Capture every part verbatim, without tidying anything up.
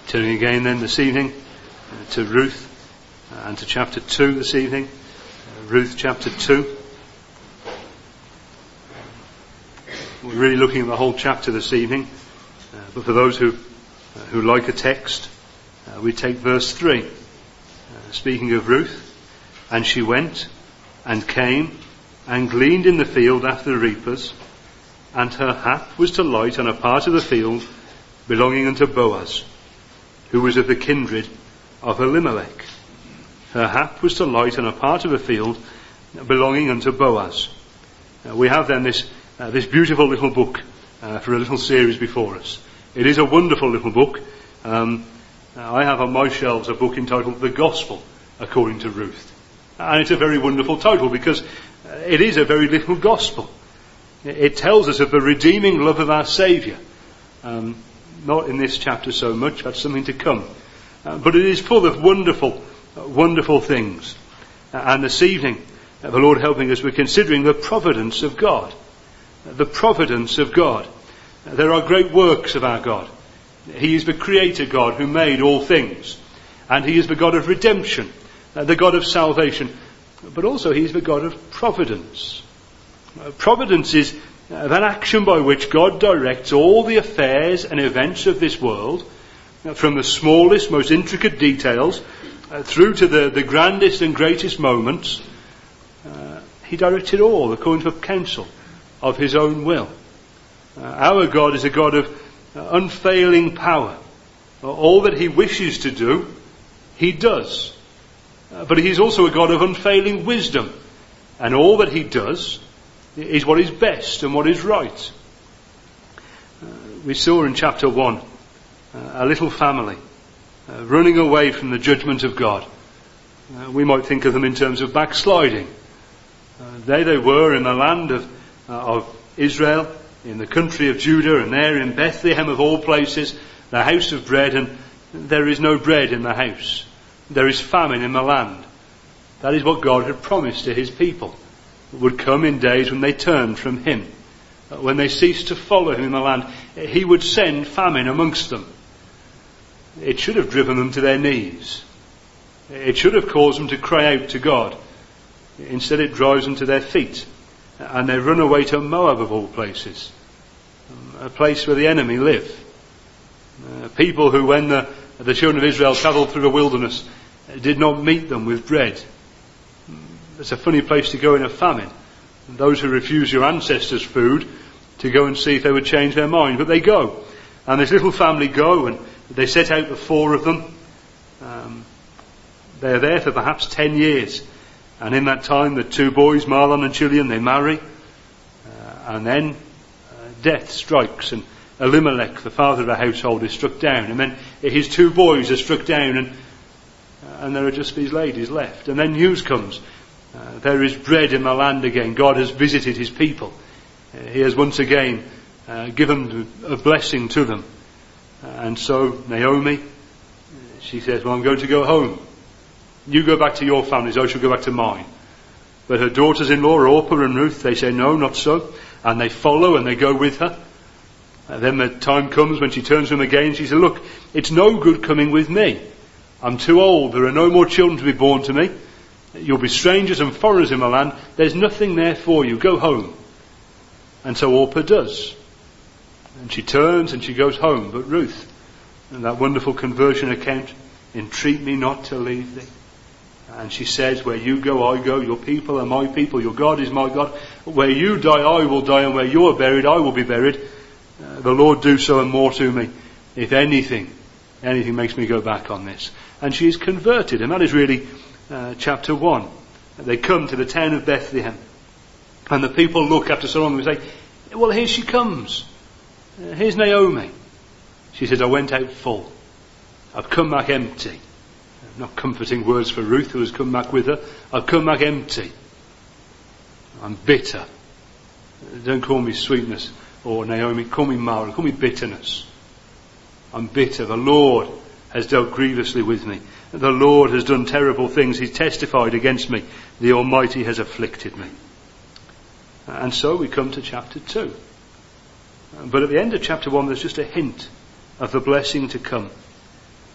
Turning again then this evening uh, to Ruth uh, and to chapter two this evening. Uh, Ruth chapter two. We're really looking at the whole chapter this evening. Uh, but for those who uh, who like a text, uh, we take verse three. Uh, speaking of Ruth, and she went and came and gleaned in the field after the reapers, and her hap was to light on a part of the field belonging unto Boaz, who was of the kindred of Elimelech. Her hap was to light on a part of the field belonging unto Boaz. Uh, we have then this uh, this beautiful little book uh, for a little series before us. It is a wonderful little book. Um, I have on my shelves a book entitled The Gospel According to Ruth. And it's a very wonderful title because it is a very little gospel. It tells us of the redeeming love of our Saviour. Um, not in this chapter so much, that's something to come. Uh, but it is full of wonderful, uh, wonderful things. Uh, and this evening, uh, the Lord helping us, we're considering the providence of God. Uh, the providence of God. Uh, there are great works of our God. He is the Creator God who made all things. And He is the God of redemption, uh, the God of salvation. But also He is the God of providence. Uh, providence is uh, that action by which God directs all the affairs and events of this world, uh, from the smallest, most intricate details, uh, through to the, the grandest and greatest moments. Uh, he directs it all according to the counsel of His own will. Uh, our God is a God of uh, unfailing power. Uh, all that He wishes to do, He does. Uh, but He is also a God of unfailing wisdom. And all that He does is what is best and what is right. Uh, we saw in chapter one uh, a little family uh, running away from the judgment of God. Uh, we might think of them in terms of backsliding. Uh, there they were in the land of, uh, of Israel, in the country of Judah, and there in Bethlehem of all places, the house of bread, and there is no bread in the house. There is famine in the land. That is what God had promised to His people. It would come in days when they turned from Him. When they ceased to follow Him in the land, He would send famine amongst them. It should have driven them to their knees. It should have caused them to cry out to God. Instead it drives them to their feet. And they run away to Moab of all places. A place where the enemy live. Uh, people who, when the, the children of Israel travelled through the wilderness, did not meet them with bread. It's a funny place to go in a famine. And those who refuse your ancestors' food to go and see if they would change their mind. But they go. And this little family go, and they set out the four of them. Um, they are there for perhaps ten years. And in that time, the two boys, Marlon and Chilian, they marry. Uh, and then uh, death strikes, and Elimelech, the father of the household, is struck down. And then his two boys are struck down, and, uh, and there are just these ladies left. And then news comes. Uh, there is bread in the land again. God has visited His people. Uh, he has once again uh, given a blessing to them. Uh, and so Naomi, she says, well, I'm going to go home. You go back to your families, I shall go back to mine. But her daughters-in-law, Orpah and Ruth, they say, no, not so. And they follow and they go with her. And then the time comes when she turns to them again. She says, look, it's no good coming with me. I'm too old. There are no more children to be born to me. You'll be strangers and foreigners in my land. There's nothing there for you. Go home. And so Orpah does. And she turns and she goes home. But Ruth, in that wonderful conversion account, entreat me not to leave thee. And she says, where you go, I go. Your people are my people. Your God is my God. Where you die, I will die. And where you are buried, I will be buried. Uh, the Lord do so and more to me. If anything, anything makes me go back on this. And she is converted. And that is really uh, chapter one. They come to the town of Bethlehem. And the people look after so long and say, well, here she comes. Uh, here's Naomi. She says, I went out full. I've come back empty. Not comforting words for Ruth, who has come back with her. I've come back empty. I'm bitter. Don't call me sweetness or Naomi. Call me Mara. Call me bitterness. I'm bitter. The Lord has dealt grievously with me. The Lord has done terrible things. He's testified against me. The Almighty has afflicted me. And so we come to chapter two. But at the end of chapter one, there's just a hint of the blessing to come.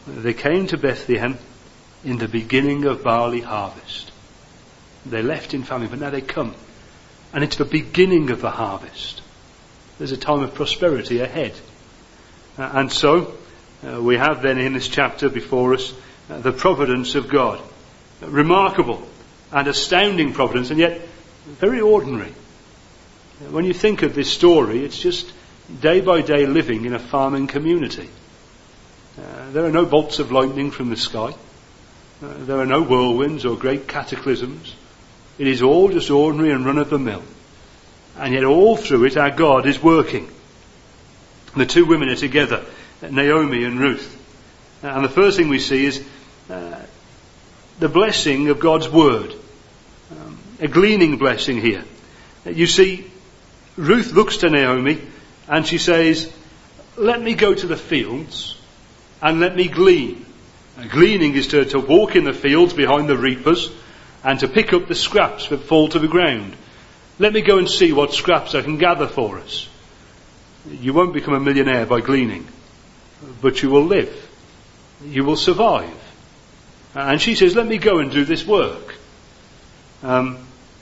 They came to Bethlehem in the beginning of barley harvest. They left in famine, but now they come. And it's the beginning of the harvest. There's a time of prosperity ahead. Uh, and so, uh, we have then in this chapter before us uh, the providence of God. Uh, remarkable and astounding providence, and yet very ordinary. Uh, when you think of this story, it's just day by day living in a farming community. Uh, there are no bolts of lightning from the sky. Uh, there are no whirlwinds or great cataclysms. It is all just ordinary and run-of-the-mill. And yet all through it our God is working. The two women are together, Naomi and Ruth. And the first thing we see is uh, the blessing of God's word. Um, a gleaning blessing here. You see, Ruth looks to Naomi and she says, let me go to the fields and let me glean. Uh, gleaning is to, to walk in the fields behind the reapers and to pick up the scraps that fall to the ground. Let me go and see what scraps I can gather for us. You won't become a millionaire by gleaning, but you will live. You will survive. And she says, let me go and do this work. Um,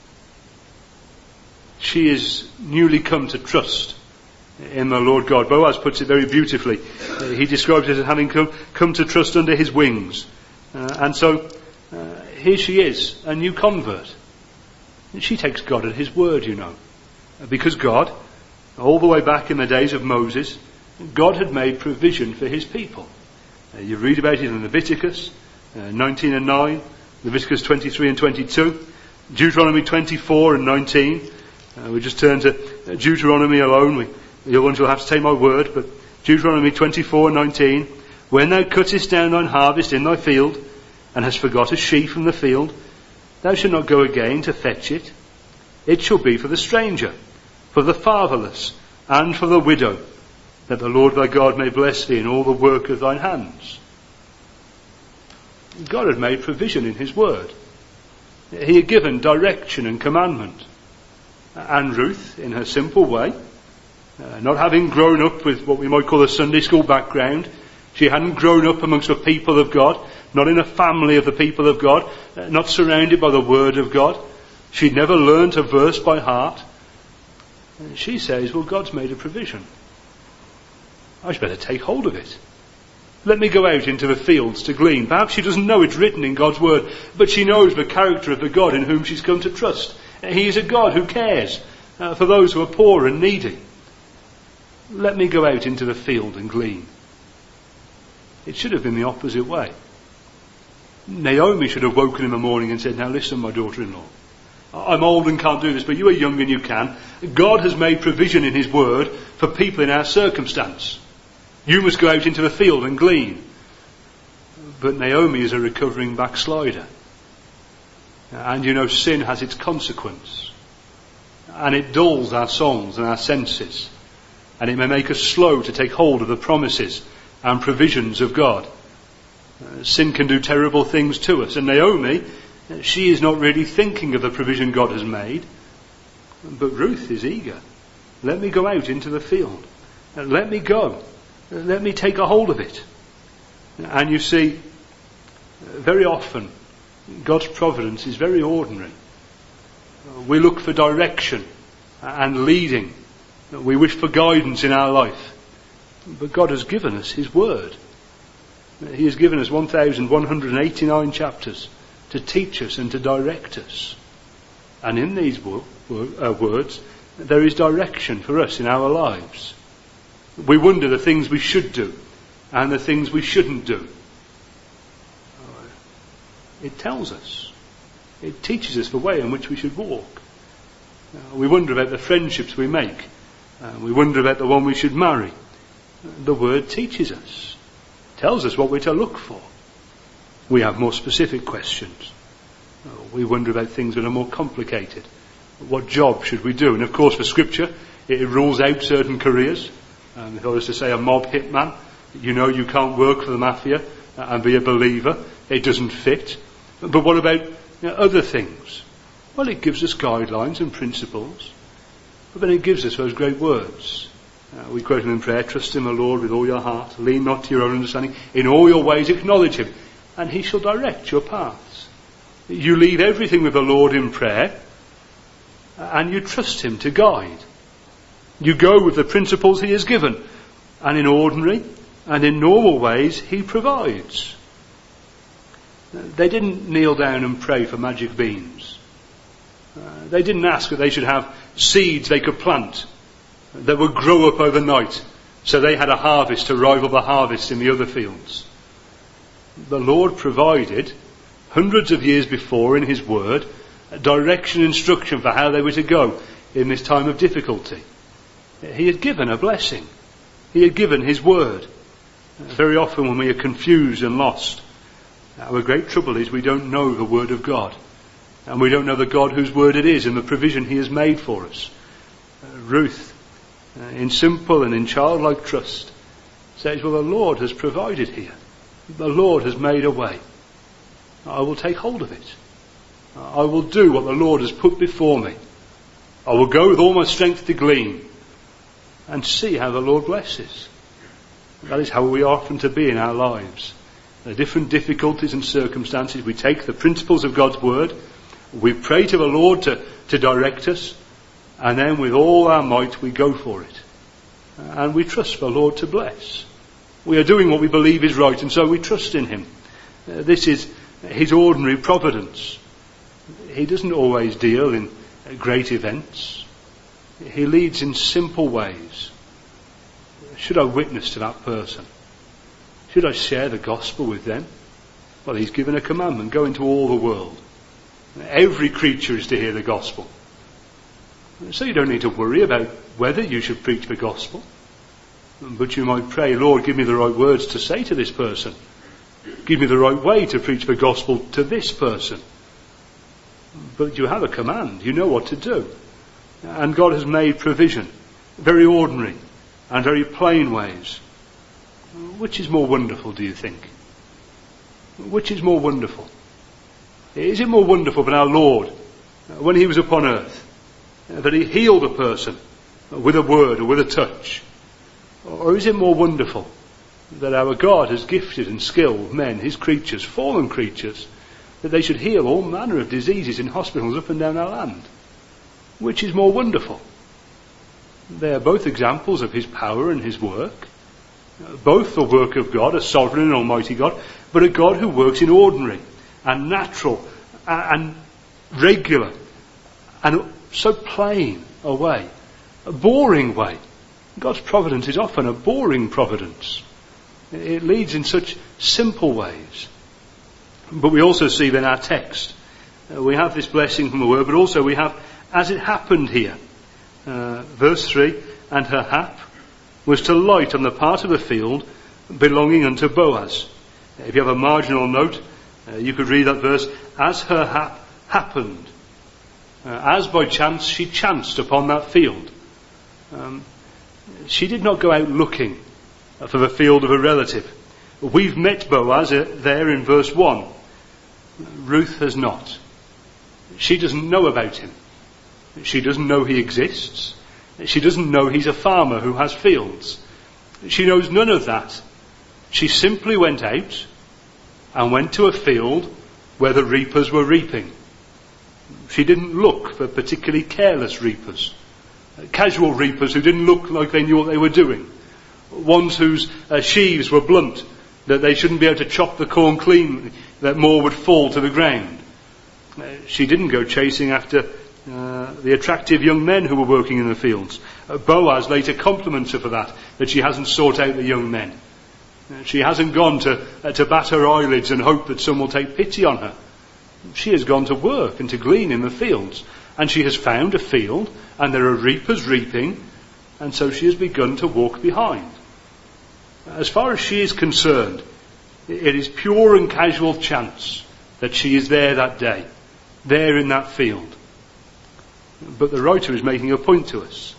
she is newly come to trust in the Lord God. Boaz puts it very beautifully. He describes it as having come, come to trust under his wings. Uh, and so uh, here she is, a new convert. And she takes God at his word, you know. Because God, all the way back in the days of Moses, God had made provision for his people. Uh, you read about it in Leviticus uh, nineteen and nine, Leviticus twenty-three and twenty-two, Deuteronomy twenty-four and nineteen. Uh, we just turn to Deuteronomy alone. We, you'll, you'll have to take my word, but Deuteronomy twenty-four and nineteen. When thou cuttest down thine harvest in thy field, and hast forgot a sheaf from the field, thou shalt not go again to fetch it. It shall be for the stranger, for the fatherless, and for the widow, that the Lord thy God may bless thee in all the work of thine hands. God had made provision in his word. He had given direction and commandment. And Ruth, in her simple way, uh, not having grown up with what we might call a Sunday school background, she hadn't grown up amongst the people of God, not in a family of the people of God, uh, not surrounded by the word of God. She'd never learnt a verse by heart. And she says, well, God's made a provision. I should better take hold of it. Let me go out into the fields to glean. Perhaps she doesn't know it's written in God's word, but she knows the character of the God in whom she's come to trust. He is a God who cares uh, for those who are poor and needy. Let me go out into the field and glean. It should have been the opposite way. Naomi should have woken in the morning and said, now listen, my daughter-in-law, I'm old and can't do this, but you are young and you can. God has made provision in his word for people in our circumstance. You must go out into the field and glean. But Naomi is a recovering backslider. And you know, sin has its consequence. And it dulls our souls and our senses. And it may make us slow to take hold of the promises and provisions of God. Uh, sin can do terrible things to us. And Naomi, she is not really thinking of the provision God has made. But Ruth is eager. Let me go out into the field. Uh, let me go. Uh, let me take a hold of it. And you see, uh, very often, God's providence is very ordinary. Uh, we look for direction and leading. Uh, we wish for guidance in our life. But God has given us his word. Uh, he has given us one thousand one hundred eighty-nine chapters to teach us and to direct us. And in these wo- wo- uh, words, there is direction for us in our lives. We wonder the things we should do and the things we shouldn't do. It tells us. It teaches us the way in which we should walk. Uh, we wonder about the friendships we make. Uh, we wonder about the one we should marry. Uh, the word teaches us. Tells us what we're to look for. We have more specific questions. Uh, we wonder about things that are more complicated. What job should we do? And of course for Scripture, it, it rules out certain careers. Um, if I was to say a mob hitman, you know you can't work for the mafia uh, and be a believer. It doesn't fit. But what about you know, other things? Well, it gives us guidelines and principles. But then it gives us those great words. Uh, we quote him in prayer, trust in the Lord with all your heart, lean not to your own understanding, in all your ways acknowledge him, and he shall direct your paths. You leave everything with the Lord in prayer, and you trust him to guide. You go with the principles he has given, and in ordinary and in normal ways he provides. They didn't kneel down and pray for magic beans. Uh, they didn't ask that they should have seeds they could plant that would grow up overnight so they had a harvest to rival the harvest in the other fields. The Lord provided, hundreds of years before in his word, direction and instruction for how they were to go in this time of difficulty. He had given a blessing. He had given his word. Very often when we are confused and lost, our great trouble is we don't know the word of God. And we don't know the God whose word it is and the provision he has made for us. Uh, Ruth, uh, in simple and in childlike trust, says, well, the Lord has provided here. The Lord has made a way. I will take hold of it. I will do what the Lord has put before me. I will go with all my strength to glean and see how the Lord blesses. That is how we are often to be in our lives. There are different difficulties and circumstances. We take the principles of God's word, we pray to the Lord to, to direct us, and then with all our might we go for it. And we trust the Lord to bless. We are doing what we believe is right, and so we trust in him. Uh, this is his ordinary providence. He doesn't always deal in great events. He leads in simple ways. Should I witness to that person? Should I share the gospel with them? Well, he's given a commandment, go into all the world. Every creature is to hear the gospel. So you don't need to worry about whether you should preach the gospel. But you might pray, Lord, give me the right words to say to this person. Give me the right way to preach the gospel to this person. But you have a command. You know what to do. And God has made provision. Very ordinary and very plain ways. Which is more wonderful, do you think? Which is more wonderful? Is it more wonderful than our Lord, when he was upon earth, that he healed a person with a word or with a touch? Or is it more wonderful that our God has gifted and skilled men, his creatures, fallen creatures, that they should heal all manner of diseases in hospitals up and down our land? Which is more wonderful? They are both examples of his power and his work. Both the work of God, a sovereign and almighty God, but a God who works in ordinary and natural and regular and so plain a way, a boring way. God's providence is often a boring providence. It leads in such simple ways. But we also see in our text, uh, we have this blessing from the word, but also we have, as it happened here, uh, verse three, and her hap was to light on the part of the field belonging unto Boaz. If you have a marginal note, uh, you could read that verse, as her hap happened. Uh, as by chance she chanced upon that field. Um, she did not go out looking for the field of a relative. We've met Boaz uh, there in verse one. Ruth has not. She doesn't know about him. She doesn't know he exists. She doesn't know he's a farmer who has fields. She knows none of that. She simply went out and went to a field where the reapers were reaping. She didn't look for particularly careless reapers. Casual reapers who didn't look like they knew what they were doing. Ones whose uh, sheaves were blunt, that they shouldn't be able to chop the corn clean, that more would fall to the ground. Uh, she didn't go chasing after uh, the attractive young men who were working in the fields. Uh, Boaz later compliments her for that, that she hasn't sought out the young men. Uh, she hasn't gone to, uh, to bat her eyelids and hope that some will take pity on her. She has gone to work and to glean in the fields. And she has found a field, and there are reapers reaping, and so she has begun to walk behind. As far as she is concerned, it is pure and casual chance that she is there that day, there in that field. But the writer is making a point to us.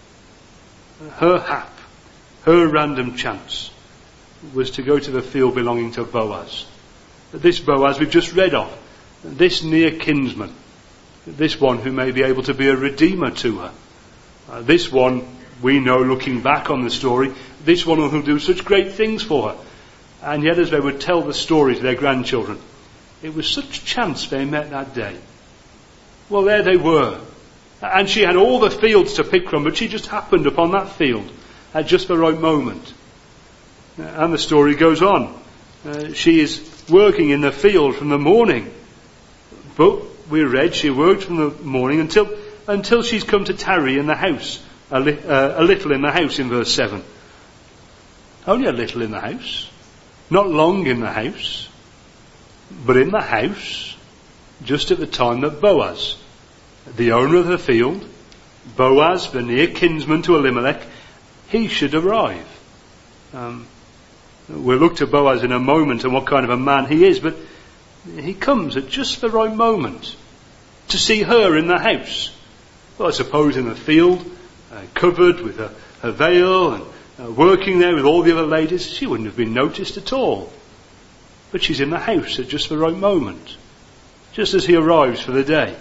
Her hap, her random chance, was to go to the field belonging to Boaz. This Boaz we've just read of, this near kinsman, this one who may be able to be a redeemer to her, uh, this one We know, looking back on the story, this one will do such great things for her. And yet as they would tell the story to their grandchildren, it was such chance they met that day. Well, there they were. And she had all the fields to pick from, but she just happened upon that field at just the right moment. And the story goes on. Uh, she is working in the field from the morning. But we read she worked from the morning until until she's come to tarry in the house, a, li- uh, a little in the house in verse seven. Only a little in the house. Not long in the house. But in the house, just at the time that Boaz, the owner of the field, Boaz, the near kinsman to Elimelech, he should arrive. Um, we'll look to Boaz in a moment and what kind of a man he is, but he comes at just the right moment to see her in the house. Well, I suppose in the field, uh, covered with her, her veil and uh, working there with all the other ladies, she wouldn't have been noticed at all. But she's in the house at just the right moment, just as he arrives for the day.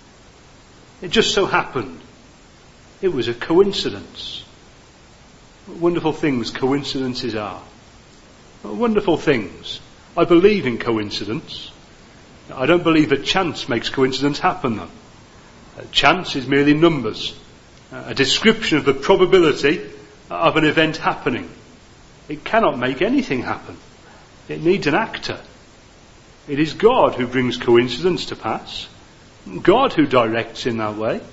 It just so happened. It was a coincidence. What wonderful things coincidences are. What wonderful things. I believe in coincidence. I don't believe that chance makes coincidence happen, though. Uh, chance is merely numbers, uh, a description of the probability of an event happening. It cannot make anything happen. It needs an actor. It is God who brings coincidence to pass. God who directs in that way.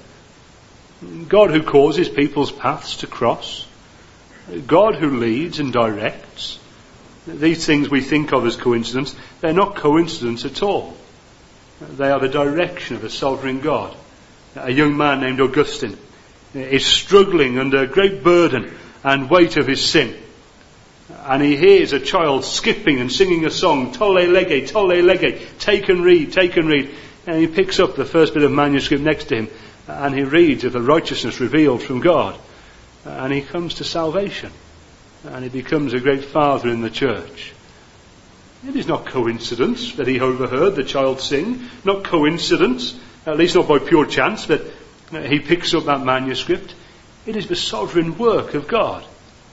God who causes people's paths to cross. God who leads and directs. These things we think of as coincidence, they're not coincidence at all. They are the direction of a sovereign God. A young man named Augustine is struggling under a great burden and weight of his sin. And he hears a child skipping and singing a song, Tolle lege, tolle lege, take and read, take and read. And he picks up the first bit of manuscript next to him and he reads of the righteousness revealed from God. And he comes to salvation. And he becomes a great father in the church. It is not coincidence that he overheard the child sing. Not coincidence, at least not by pure chance, that he picks up that manuscript. It is the sovereign work of God.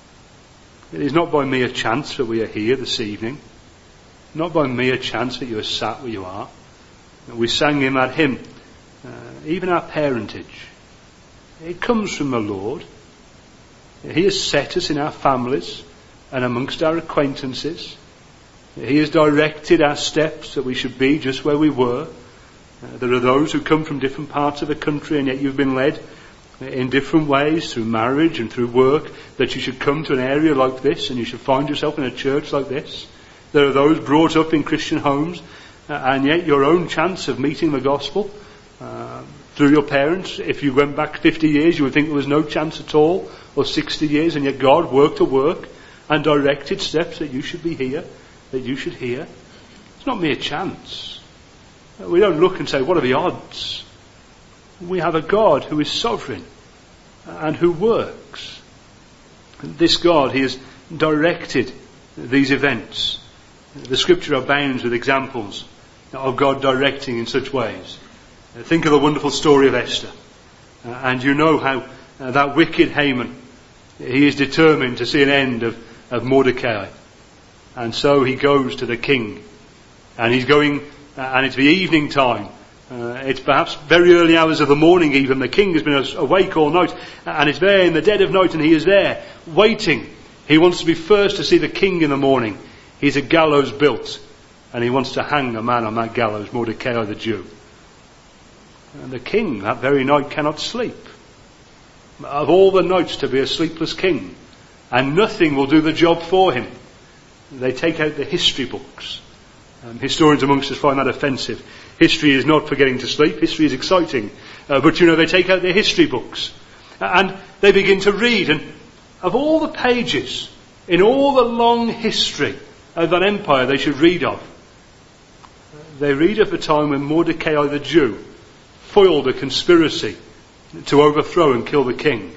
It is not by mere chance that we are here this evening. Not by mere chance that you are sat where you are. We sang him that hymn, uh, even our parentage. It comes from the Lord. He has set us in our families and amongst our acquaintances. He has directed our steps that we should be just where we were. Uh, there are those who come from different parts of the country and yet you've been led in different ways through marriage and through work that you should come to an area like this and you should find yourself in a church like this. There are those brought up in Christian homes uh, and yet your own chance of meeting the gospel uh, through your parents, if you went back fifty years you would think there was no chance at all, or sixty years, and yet God worked a work and directed steps that you should be here, that you should hear. It's not mere chance. We don't look and say, what are the odds? We have a God who is sovereign and who works. This God, he has directed these events. The scripture abounds with examples of God directing in such ways. Think of the wonderful story of Esther. And you know how that wicked Haman, he is determined to see an end of, of Mordecai. And so he goes to the king. And he's going, uh, and it's the evening time. Uh, it's perhaps very early hours of the morning even. The king has been awake all night. And it's there in the dead of night and he is there waiting. He wants to be first to see the king in the morning. He's a gallows built. And he wants to hang a man on that gallows, Mordecai the Jew. And the king that very night cannot sleep. Of all the nights to be a sleepless king. And nothing will do the job for him. They take out the history books. Um, historians amongst us find that offensive. History is not for getting to sleep. History is exciting. Uh, but you know, they take out their history books. And they begin to read. And of all the pages in all the long history of that empire they should read of, they read of the time when Mordecai the Jew foiled a conspiracy to overthrow and kill the king.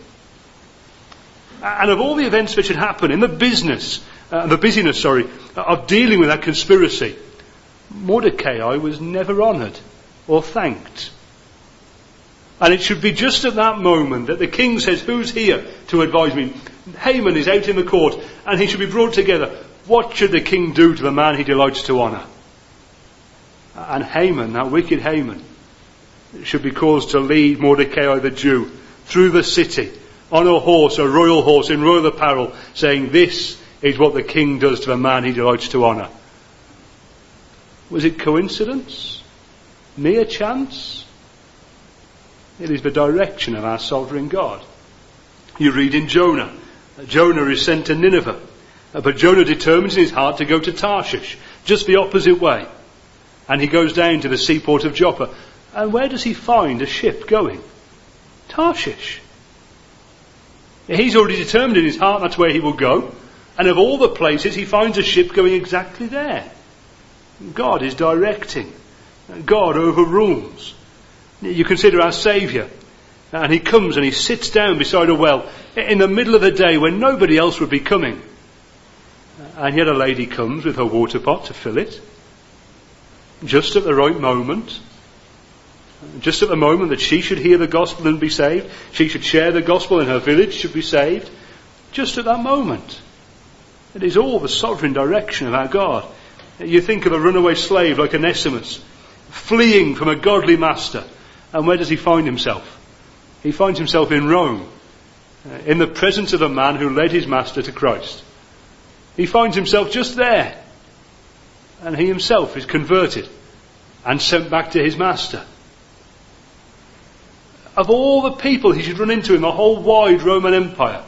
And of all the events that should happen in the business, uh, the busyness, sorry, of dealing with that conspiracy, Mordecai was never honoured or thanked. And it should be just at that moment that the king says, who's here to advise me? Haman is out in the court and he should be brought together. What should the king do to the man he delights to honour? And Haman, that wicked Haman, should be caused to lead Mordecai the Jew through the city on a horse, a royal horse in royal apparel, saying, this is what the king does to the man he delights to honour. Was it coincidence? Mere chance? It is the direction of our sovereign God. You read in Jonah. Jonah is sent to Nineveh. But Jonah determines in his heart to go to Tarshish, just the opposite way. And he goes down to the seaport of Joppa. And where does he find a ship going? Tarshish. He's already determined in his heart that's where he will go. And of all the places, he finds a ship going exactly there. God is directing. God overrules. You consider our Saviour. And he comes and he sits down beside a well in the middle of the day when nobody else would be coming. And yet a lady comes with her water pot to fill it. Just at the right moment. Just at the moment that she should hear the gospel and be saved. She should share the gospel and her village should be saved. Just at that moment. It is all the sovereign direction of our God. You think of a runaway slave like Onesimus, fleeing from a godly master. And where does he find himself? He finds himself in Rome, in the presence of a man who led his master to Christ. He finds himself just there. And he himself is converted and sent back to his master. Of all the people he should run into in the whole wide Roman Empire,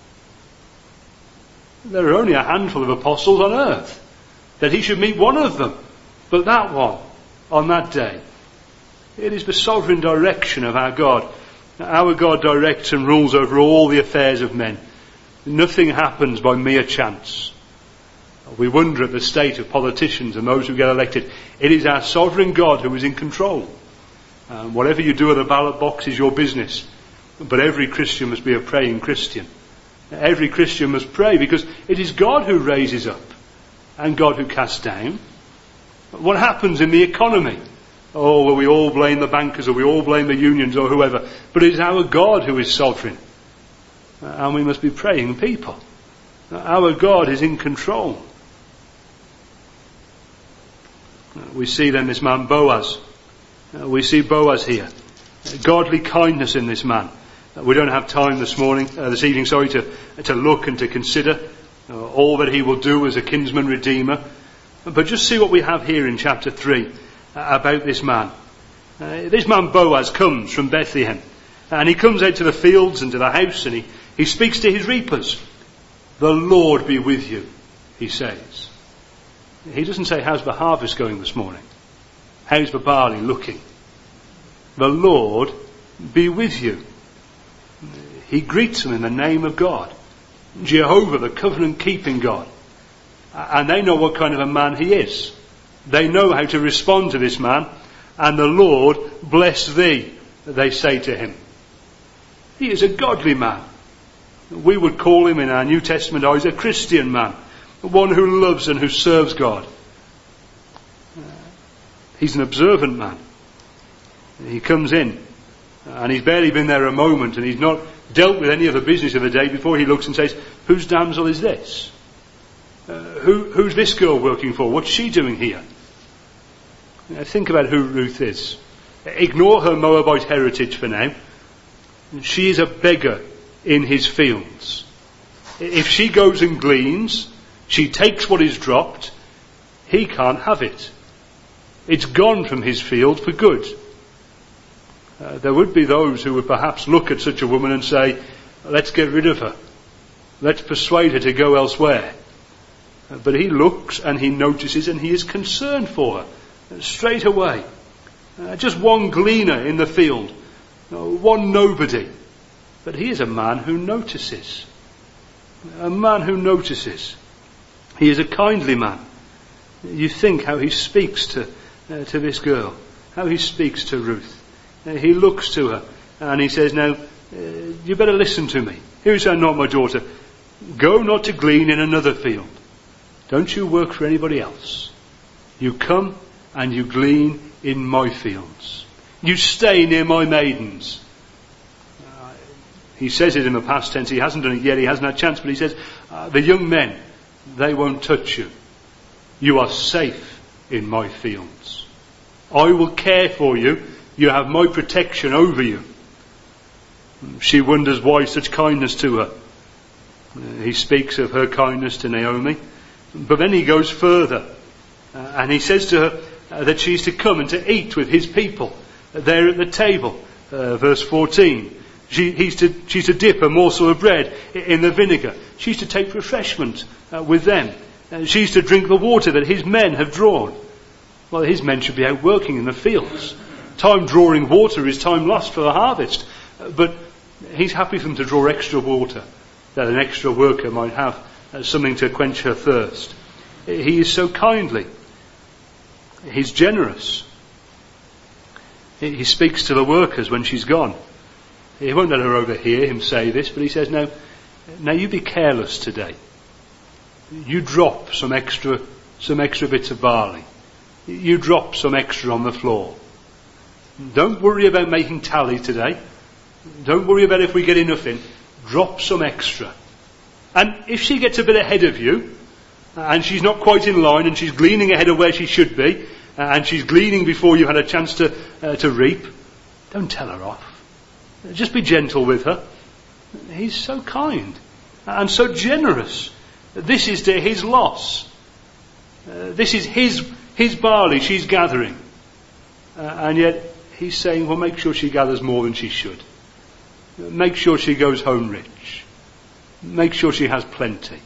there are only a handful of apostles on earth. That he should meet one of them, but that one, on that day. It is the sovereign direction of our God. Our God directs and rules over all the affairs of men. Nothing happens by mere chance. We wonder at the state of politicians and those who get elected. It is our sovereign God who is in control. Um, whatever you do at the ballot box is your business. But every Christian must be a praying Christian. Every Christian must pray because it is God who raises up and God who casts down. What happens in the economy? Oh, well, we all blame the bankers or we all blame the unions or whoever. But it is our God who is sovereign. And we must be praying people. Our God is in control. We see then this man Boaz. We see Boaz here. Godly kindness in this man. We don't have time this morning, uh, this evening, sorry, to, to look and to consider uh, all that he will do as a kinsman redeemer. But just see what we have here in chapter three uh, about this man. Uh, this man Boaz comes from Bethlehem. And he comes out to the fields and to the house and he, he speaks to his reapers. The Lord be with you, he says. He doesn't say, how's the harvest going this morning? How's the barley looking? The Lord be with you. He greets them in the name of God. Jehovah, the covenant-keeping God. And they know what kind of a man he is. They know how to respond to this man. And the Lord bless thee, they say to him. He is a godly man. We would call him in our New Testament eyes a Christian man. One who loves and who serves God. He's an observant man. He comes in and he's barely been there a moment and he's not dealt with any of the business of the day before he looks and says, whose damsel is this? Uh, who, who's this girl working for? What's she doing here? Now, think about who Ruth is. Ignore her Moabite heritage for now. She is a beggar in his fields. If she goes and gleans, she takes what is dropped, he can't have it. It's gone from his field for good. Uh, there would be those who would perhaps look at such a woman and say, let's get rid of her. Let's persuade her to go elsewhere. Uh, but he looks and he notices and he is concerned for her uh, straight away. Uh, just one gleaner in the field. Uh, one nobody. But he is a man who notices. A man who notices. He is a kindly man. You think how he speaks to, uh, to this girl. How he speaks to Ruth. He looks to her and he says, now, uh, you better listen to me. Here's how not my daughter. Go not to glean in another field. Don't you work for anybody else. You come and you glean in my fields. You stay near my maidens. He says it in the past tense. He hasn't done it yet. He hasn't had a chance. But he says, uh, the young men, they won't touch you. You are safe in my fields. I will care for you. You have my protection over you. She wonders why such kindness to her. Uh, he speaks of her kindness to Naomi. But then he goes further. Uh, and he says to her uh, that she's to come and to eat with his people uh, there at the table. Uh, verse fourteen. She, he's to, she's to dip a morsel of bread in the vinegar. She's to take refreshment uh, with them. Uh, she's to drink the water that his men have drawn. Well, his men should be out working in the fields. Time drawing water is time lost for the harvest. Uh, but he's happy for them to draw extra water, that an extra worker might have uh, something to quench her thirst. He is so kindly. He's generous. He, he speaks to the workers when she's gone. He won't let her overhear him say this, but he says, now, now you be careless today. You drop some extra, some extra bits of barley. You drop some extra on the floor. Don't worry about making tally today. Don't worry about if we get enough in. Drop some extra. And if she gets a bit ahead of you, and she's not quite in line, and she's gleaning ahead of where she should be, and she's gleaning before you've had a chance to, uh, to reap, don't tell her off. Just be gentle with her. He's so kind and so generous. This is to his loss. Uh, this is his his barley she's gathering. Uh, and yet he's saying, well, make sure she gathers more than she should. Make sure she goes home rich. Make sure she has plenty.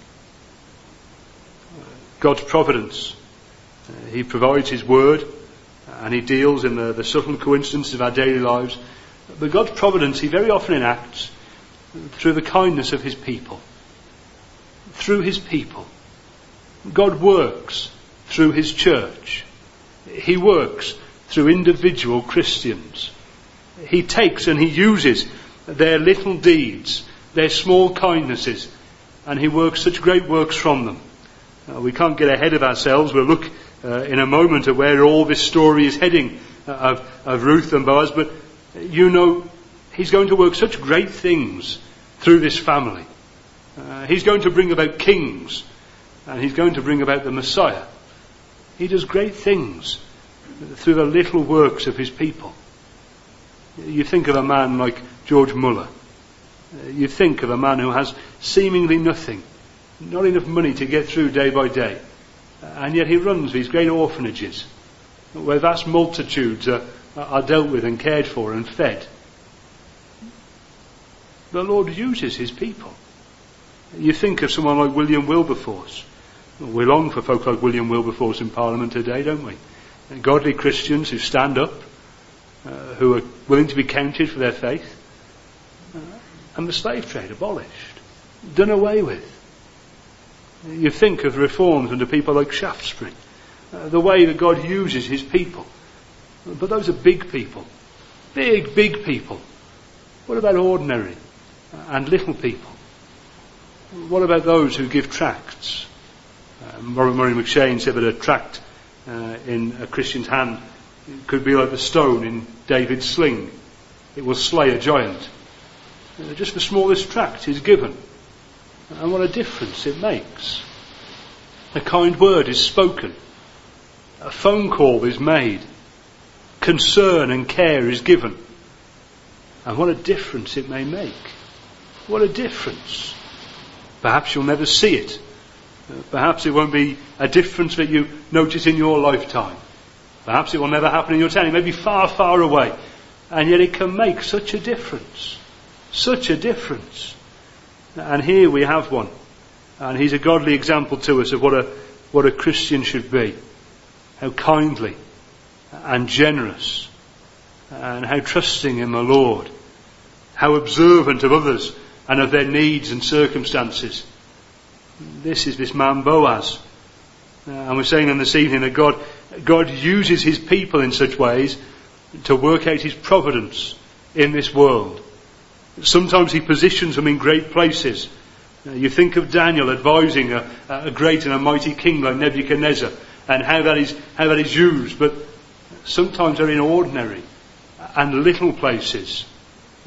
God's providence. Uh, he provides his word and he deals in the, the subtle coincidences of our daily lives. But God's providence, he very often enacts through the kindness of his people. Through his people. God works through his church. He works through individual Christians. He takes and he uses their little deeds, their small kindnesses, and he works such great works from them. Uh, we can't get ahead of ourselves. We'll look uh, in a moment at where all this story is heading uh, of, of Ruth and Boaz, but you know, he's going to work such great things through this family. Uh, he's going to bring about kings, and he's going to bring about the Messiah. He does great things through the little works of his people. You think of a man like George Muller. Uh, you think of a man who has seemingly nothing, not enough money to get through day by day, and yet he runs these great orphanages where vast multitudes are are dealt with and cared for and fed. The Lord uses his people. You think of someone like William Wilberforce. We long for folk like William Wilberforce in Parliament today, don't we? And godly Christians who stand up, uh, who are willing to be counted for their faith. Uh, and the slave trade abolished, done away with. You think of reforms under people like Shaftesbury, uh, the way that God uses his people. But those are big people. Big, big people. What about ordinary and little people? What about those who give tracts? Uh, Murray McShane said that a tract uh, in a Christian's hand could be like the stone in David's sling. It will slay a giant. Uh, just the smallest tract is given. And what a difference it makes. A kind word is spoken. A phone call is made. Concern and care is given. And what a difference it may make. What a difference. Perhaps you'll never see it. Uh, perhaps it won't be a difference that you notice in your lifetime. Perhaps it will never happen in your town. It may be far, far away. And yet it can make such a difference. Such a difference. And here we have one. And he's a godly example to us of what a, what a Christian should be. How kindly and generous, and how trusting in the Lord, how observant of others and of their needs and circumstances. This is this man Boaz. Uh, and we're saying in this evening that God, God uses his people in such ways to work out his providence in this world. Sometimes he positions them in great places. Uh, you think of Daniel advising a, a great and a mighty king like Nebuchadnezzar, and how that is, how that is used. But sometimes they're in ordinary and little places.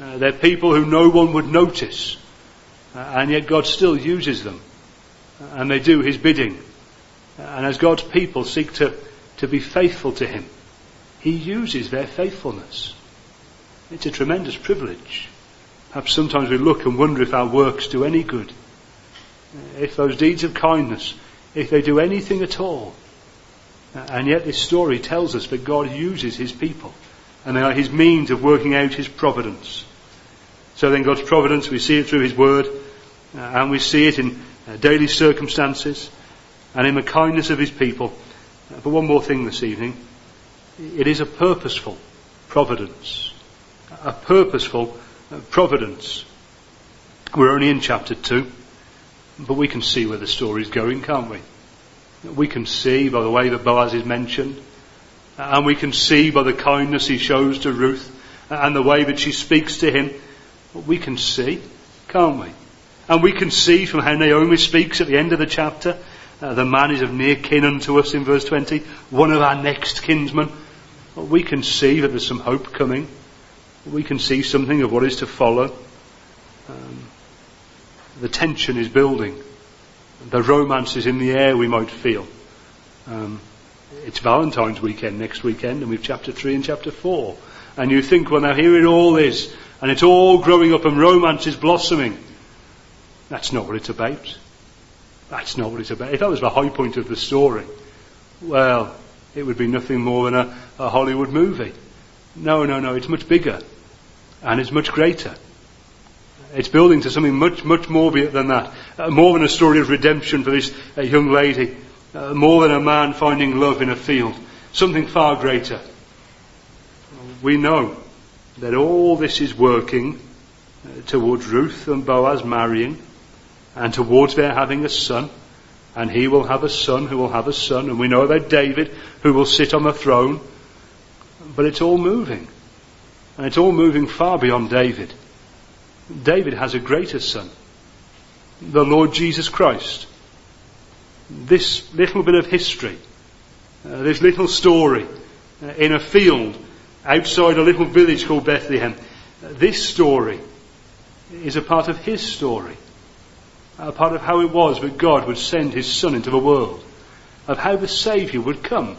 Uh, they're people who no one would notice. Uh, and yet God still uses them. Uh, and they do his bidding. Uh, and as God's people seek to, to be faithful to him, he uses their faithfulness. It's a tremendous privilege. Perhaps sometimes we look and wonder if our works do any good. Uh, if those deeds of kindness, if they do anything at all. Uh, and yet this story tells us that God uses his people. And they are his means of working out his providence. So then God's providence, we see it through his word, uh, and we see it in uh, daily circumstances, and in the kindness of his people. Uh, but one more thing this evening. It is a purposeful providence. A purposeful uh, providence. We're only in chapter two, but we can see where the story's going, can't we? We can see by the way that Boaz is mentioned, and we can see by the kindness he shows to Ruth, and the way that she speaks to him. We can see, can't we? And we can see from how Naomi speaks at the end of the chapter, uh, the man is of near kin unto us in verse twenty, one of our next kinsmen. We can see that there's some hope coming. We can see something of what is to follow. Um, the tension is building. The romance is in the air, we might feel. Um, it's Valentine's weekend next weekend, and we've chapter three and chapter four. And you think, well now here it all is, and it's all growing up and romance is blossoming. That's not what it's about. That's not what it's about. If that was the high point of the story, well, it would be nothing more than a, a Hollywood movie. No, no, no, it's much bigger. And it's much greater. It's building to something much, much more than that. Uh, more than a story of redemption for this uh, young lady. Uh, more than a man finding love in a field. Something far greater. We know that all this is working uh, towards Ruth and Boaz marrying, and towards their having a son, and he will have a son who will have a son, and we know about David who will sit on the throne. But it's all moving, and it's all moving far beyond David. David has a greater son, the Lord Jesus Christ. This little bit of history, uh, this little story uh, in a field outside a little village called Bethlehem, uh, this story is a part of his story, a part of how it was that God would send his son into the world, of how the Saviour would come.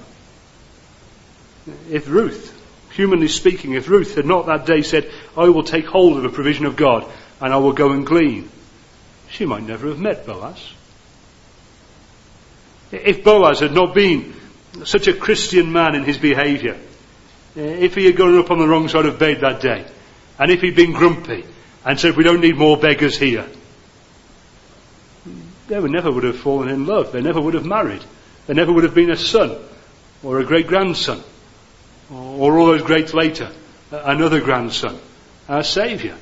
If Ruth, humanly speaking, if Ruth had not that day said, I will take hold of the provision of God and I will go and glean, she might never have met Boaz. If Boaz had not been such a Christian man in his behaviour, if he had gone up on the wrong side of bed that day, and if he'd been grumpy and said, we don't need more beggars here, they would never would have fallen in love. They never would have married. There never would have been a son or a great-grandson, or all those greats later, another grandson, our Saviour.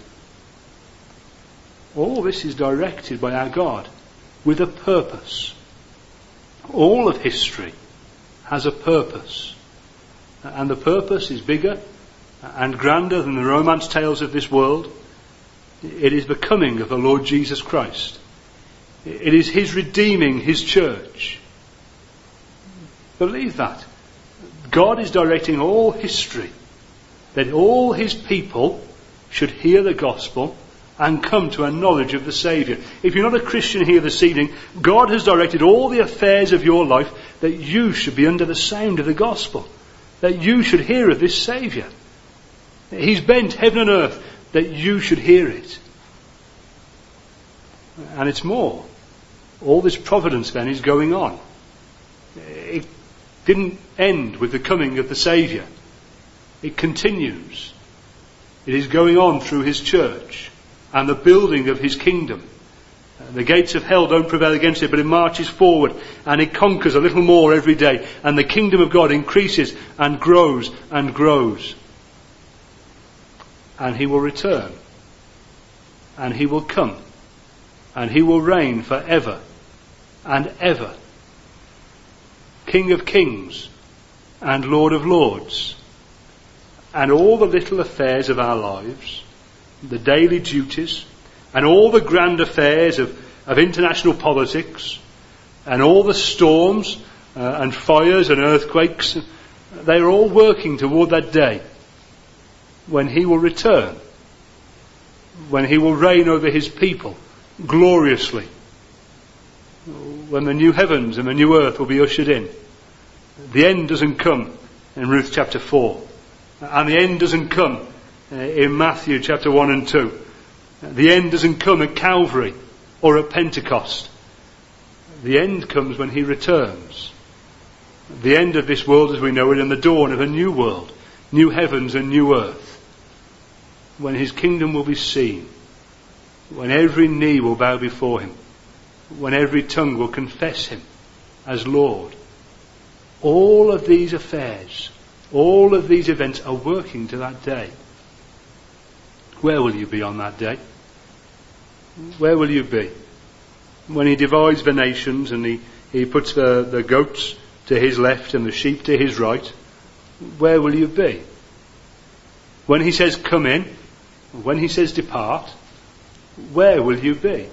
All this is directed by our God with a purpose. All of history has a purpose. And the purpose is bigger and grander than the romance tales of this world. It is the coming of the Lord Jesus Christ. It is his redeeming his church. Believe that. God is directing all history, that all his people should hear the gospel and come to a knowledge of the Saviour. If you're not a Christian here this evening, God has directed all the affairs of your life that you should be under the sound of the gospel, that you should hear of this Saviour. He's bent heaven and earth that you should hear it. And it's more. All this providence then is going on. It didn't end with the coming of the Saviour. It continues. It is going on through his church and the building of his kingdom. The gates of hell don't prevail against it, but it marches forward and it conquers a little more every day. And the kingdom of God increases and grows and grows. And he will return. And he will come. And he will reign forever and ever. King of kings and Lord of lords. And all the little affairs of our lives, the daily duties, and all the grand affairs of, of international politics, and all the storms uh, and fires and earthquakes, they are all working toward that day when he will return when he will reign over his people gloriously, when the new heavens and the new earth will be ushered in. The end doesn't come in Ruth chapter four, and the end doesn't come in Matthew chapter one and two. The end doesn't come at Calvary or at Pentecost. The end comes when he returns. The end of this world as we know it, and the dawn of a new world, new heavens and new earth, when his kingdom will be seen, when every knee will bow before him, when every tongue will confess him as Lord. All of these affairs, all of these events are working to that day. Where will you be on that day? Where will you be? When he divides the nations and he, he puts the, the goats to his left and the sheep to his right, where will you be? When he says come in, when he says depart, where will you be?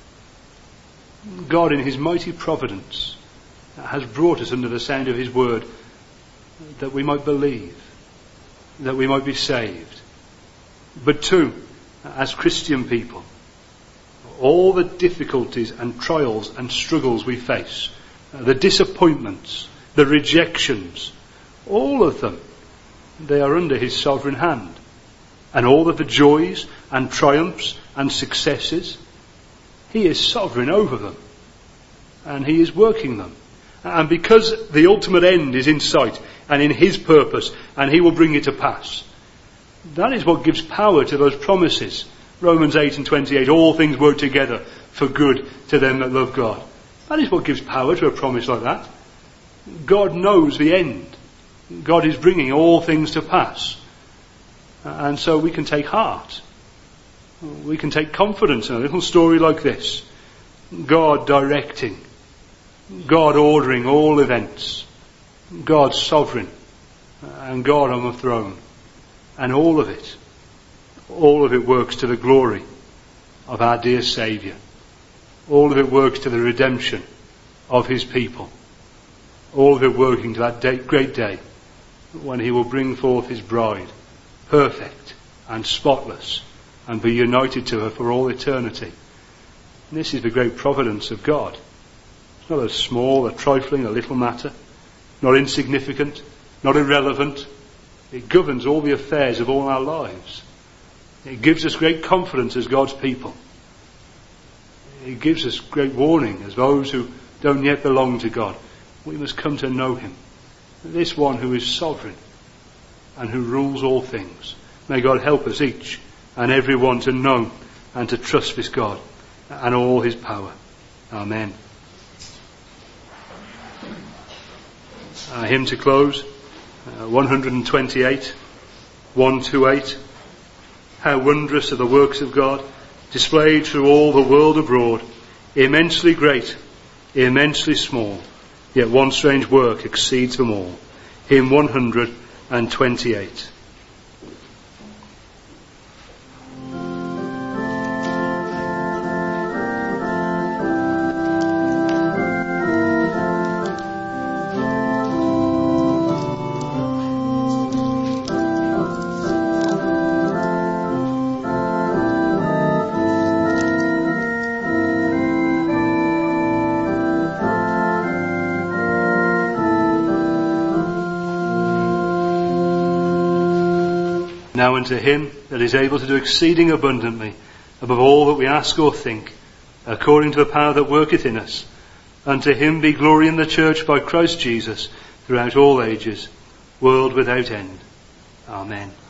God in his mighty providence has brought us under the sound of his word that we might believe, that we might be saved. But too, as Christian people, all the difficulties and trials and struggles we face, the disappointments, the rejections, all of them, they are under his sovereign hand. And all of the joys and triumphs and successes, he is sovereign over them. And he is working them. And because the ultimate end is in sight and in his purpose, and he will bring it to pass, that is what gives power to those promises. Romans eight and twenty-eight, all things work together for good to them that love God. That is what gives power to a promise like that. God knows the end. God is bringing all things to pass. And so we can take heart. We can take confidence in a little story like this. God directing. God ordering all events. God sovereign. And God on the throne. And all of it, all of it works to the glory of our dear Saviour. All of it works to the redemption of his people. All of it working to that day, great day when he will bring forth his bride, perfect and spotless, and be united to her for all eternity. And this is the great providence of God. It's not a small, a trifling, a little matter, not insignificant, not irrelevant. It governs all the affairs of all our lives. It gives us great confidence as God's people. It gives us great warning as those who don't yet belong to God. We must come to know him. This one who is sovereign and who rules all things. May God help us each and every one to know and to trust this God and all his power. Amen. Our hymn to close. Uh, one hundred twenty-eight, one twenty-eight. How wondrous are the works of God, displayed through all the world abroad, immensely great, immensely small, yet one strange work exceeds them all. Hymn one hundred twenty-eight. Now unto him that is able to do exceeding abundantly above all that we ask or think, according to the power that worketh in us, unto him be glory in the church by Christ Jesus throughout all ages, world without end. Amen.